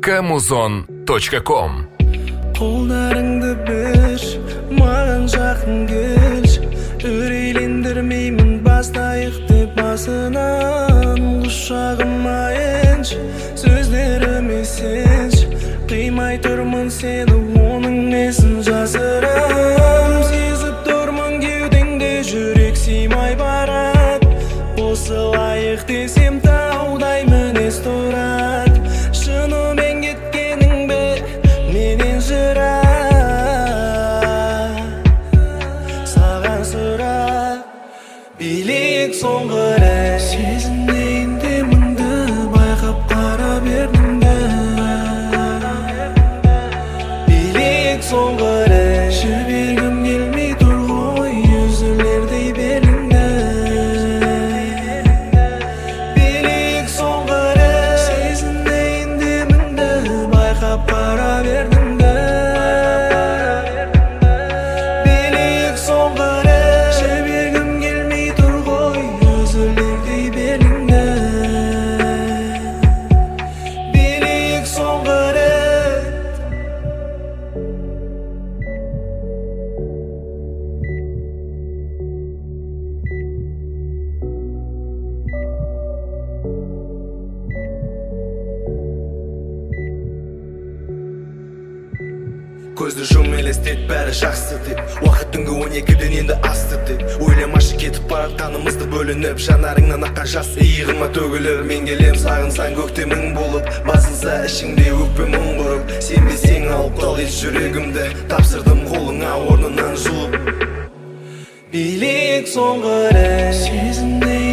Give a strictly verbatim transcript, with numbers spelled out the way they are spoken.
камузон точка ком. Қолдарыңды бір, маған жақын келші, үрейлендірмеймін бастайық деп басынан. Құшағыма енші, сөздеріме сенші, қимай тұрмын сені, оның несін жасырам. Сезіп тұрмын кеудеңде, жүрек сыймай барады, осылайық десем таудай мінез тұрады. Шынымен кеткенің бе менен жыра, саған сұрақ билейік соңғы рет. Сезінейін деміңді байқап қара бердім бе, билейік соңғы рет. Жібергім келмей тұр ғой үзілердей беліңді, билейік соңғы рет. Сезінейін деміңді байқап қара бердім бе, билейік соңғы рет. Жібергім келмей тұр ғой үзілердей беліңді, билейік соңғы рет. Көзді жұм елестет бәрі жақсы деп, уақыт түнгі он екіден енді асты деп. Ойламашы кетіп барып қанымызды бөлініп, жанарыңнан аққан жас иығыма төгіліп. Мен келем сағынсаң көктемің болып, басылса ішіңде өкпе мұң бұрып. Сенбесең алып қал еш жүрегімді, тапсырдым қолыңа орнынан жұлып. Билейік соңғы рет. Сезінейін